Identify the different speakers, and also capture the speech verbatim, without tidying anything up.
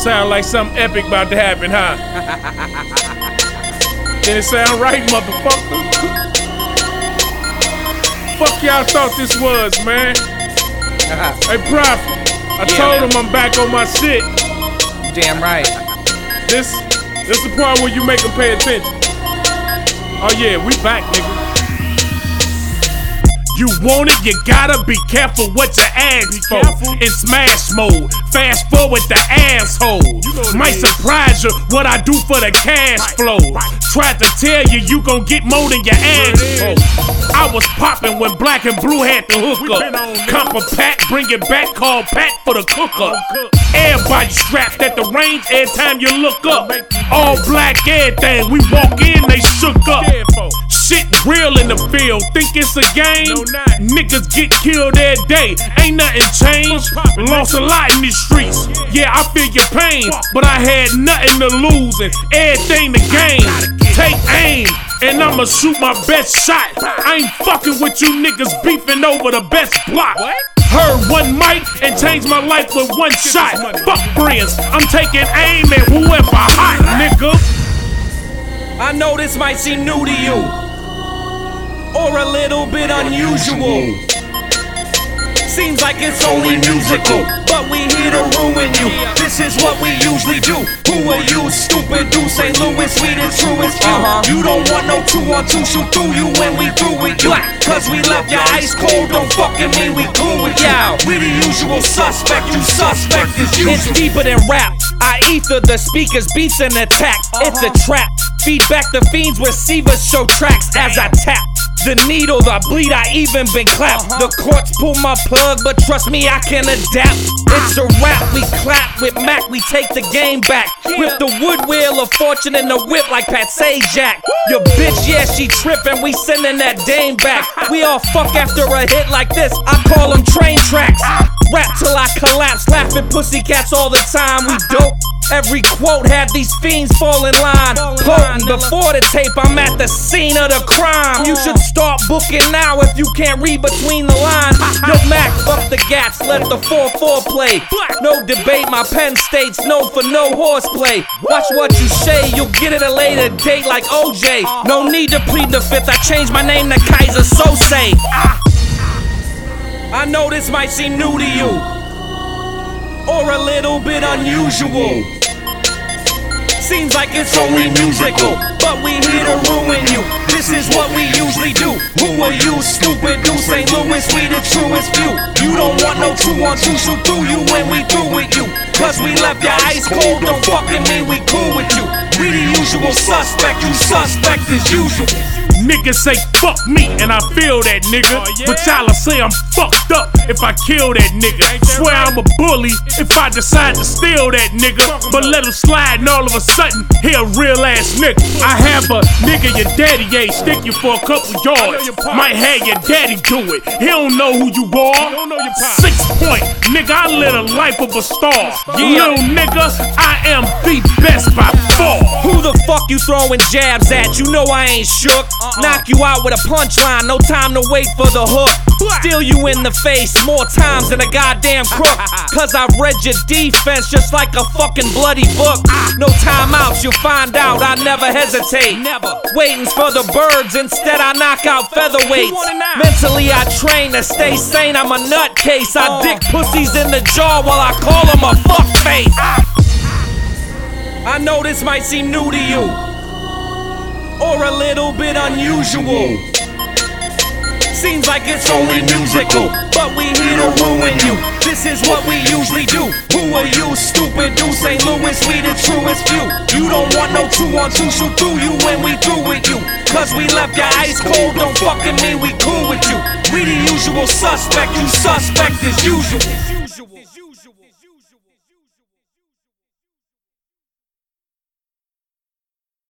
Speaker 1: Sound like something epic about to happen, huh? Did it sound right, motherfucker? Fuck y'all thought this was, man? Hey, Prophet, I
Speaker 2: Yeah,
Speaker 1: told
Speaker 2: man.
Speaker 1: him I'm back on my shit.
Speaker 2: Damn right.
Speaker 1: This, this the part where you make them pay attention. Oh yeah, we back, nigga. You want it, you gotta be careful what you ask for. In smash mode, fast forward the asshole. Might surprise you what I do for the cash flow. Tried to tell you you gon' get more than your ass for. I was popping when Black and Blue had the hook up. Compa Pack, bring it back, call Pat for the cook up. Everybody strapped at the range every time you look up. All black everything, we walk in, they shook up. Shit real in the field, think it's a game? Niggas get killed every day, ain't nothing changed. Lost a lot in these streets, yeah, I feel your pain. But I had nothing to lose and everything to gain. Take aim, and I'ma shoot my best shot. I ain't fucking with you niggas beefing over the best block. Heard one mic and changed my life with one shot. Fuck friends, I'm taking aim at whoever hot, nigga.
Speaker 2: I know this might seem new to you, or a little bit unusual. Seems like it's only musical, but we here to ruin you. This is what we usually do. Who are you, stupid dude? Saint Louis, we the truest few. Uh-huh. You don't want no two on two, shoot through you when we through with you. Cause we left your ice cold, don't fucking mean we cool with you. We the usual suspect, you suspect is usual. It's deeper than rap. I ether the speakers, beats and attack. Uh-huh. It's a trap. Feed back the fiends, receivers show tracks as I tap. The needle, the bleed, I even been clapped. Uh-huh. The courts pull my plug, but trust me, I can adapt. It's a rap, we clap with Mac, we take the game back. Yeah. Whip the wood wheel of fortune in the whip like Pat Sajak. Your bitch, yeah, she trippin', we sending that dame back. We all fuck after a hit like this, I call them train tracks. Rap till I collapse, laughing pussycats all the time, we dope. Every quote had these fiends fall in line. Potent before the tape, I'm at the scene of the crime. You should start booking now if you can't read between the lines. Yo, Mac, fuck the gats, let the four four play. No debate, my pen states no for no horseplay. Watch what you say, you'll get it a later date like O J. No need to plead the fifth, I changed my name to Kaiser Sose. I know this might seem new to you, or a little bit unusual. Seems like it's only musical, but we here to ruin you. This is what we usually do. Who are you, stupid dude? Saint Louis, we the truest few. You don't want no two on two, shoot through you when we through with you. Cause we left your ice cold, don't fucking mean we cool with you. We the usual suspect, you suspect as usual.
Speaker 1: Niggas say fuck me, and I feel that nigga. Oh, yeah? But y'all'll say I'm fucked up if I kill that nigga. Swear I'm a bully if I decide to steal that nigga. But let him slide, and all of a sudden, he a real ass nigga. I have a nigga your daddy ain't stick you for a couple yards. Might have your daddy do it. He don't know who you are. Six point, nigga, I live a life of a star. Yeah. Little nigga, I am the best by far.
Speaker 2: Who the fuck you throwing jabs at? You know I ain't shook. Uh-uh. Knock you out with a punchline, no time to wait for the hook. Steal you in the face more times than a goddamn crook. Cause I've read your defense just like a fucking bloody book. No timeouts, you'll find out I never hesitate. Never. Waiting's for the birds, instead I knock out featherweights. Mentally I train to stay sane, I'm a nutcase. I dick pussies in the jaw while I call them a fuckface. I know this might seem new to you, or a little bit unusual. Seems like it's only musical, but we here to ruin you. This is what we usually do. Who are you, stupid dude? Saint Louis, we the truest few. You don't want no two on two, shoot through you when we through with you. Cause we left your ice cold, don't fucking mean we cool with you. We the usual suspect, you suspect as usual.